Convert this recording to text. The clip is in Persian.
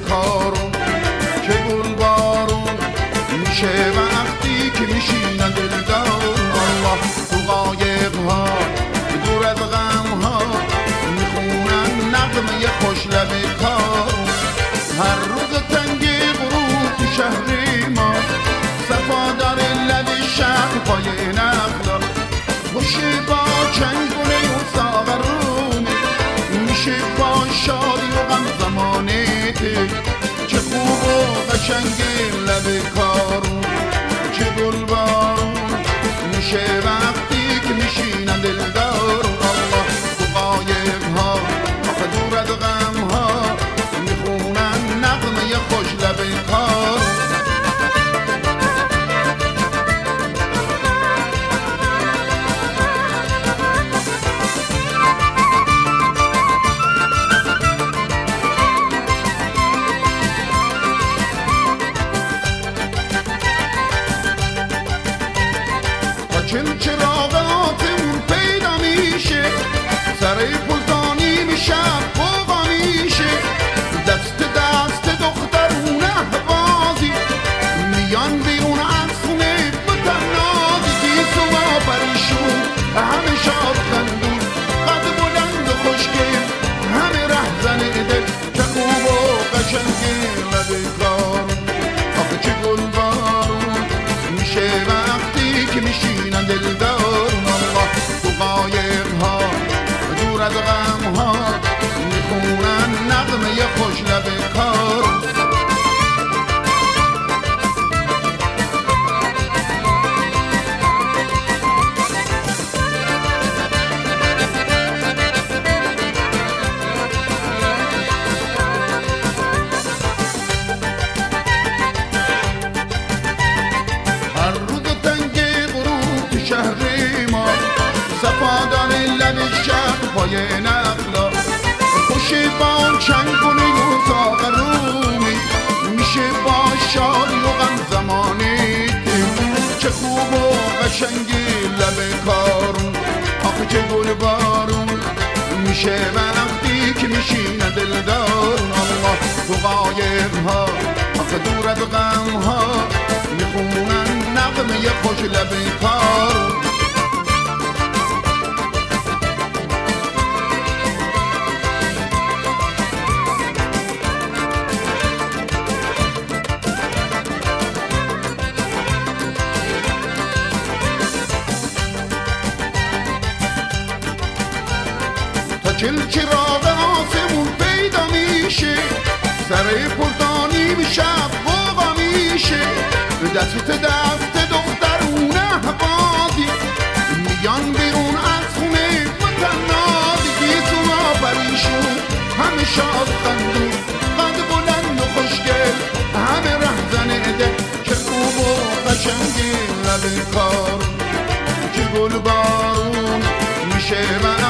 کارون که گل بارون میشه وقتی که میشینن دلدارون. الله تو قایق ها دور از غم ها میخونن نغمه خوش لب کارون. هر روز تنگ غروب تو شهر ما صفا داره لب شهر پای نخلا خوشی با چنگونه و ساغرونه میشه با شادی و غم زمانه چه خوب و قشنگ لب کارون چه گل بارون میشه وقتی که میشینن دلدارون. الله تو قایق ها آخه دور از غم ها میخونن نغمه خوش لب کارون. چل چراغاتمون پیدا میشه سر پلدانی میشه بابا میشه دست دخترون احوازی میان بیرون از خونه بتنازی گیس و پریشون همه شاد خندون قد بلند و خوشگل همه رهزن دل چه خوب و قشنگ لب کارون آخه چه گل بارون میشه وقتی که میشینن دلدارون. الله تو قایق ها دور از غم ها میخونن نغمه خوش لب کارون. شهر ما صفادان لب شهر پای نخلا خوشی با چنگونه و ساغرومی میشه با شادی و غم زمانی چه خوب و قشنگ لب کارون آخه چه گل بارون میشه وقتی که میشینه دلدارون. الله تو قایق ها آخه دور از غم ها میخونن نغمه خوش لب کارون. تا چل چراغ آسمون پیدا میشه سر پلدانی میشه بابا میشه دست دخترون احوازی میان بیرون از خونه متنازی گیس و پریشون همه شاد خندون قد بلند و خوشگل همه رهزن دل چه خوب و قشنگ لب کارون چه گل بارون میشه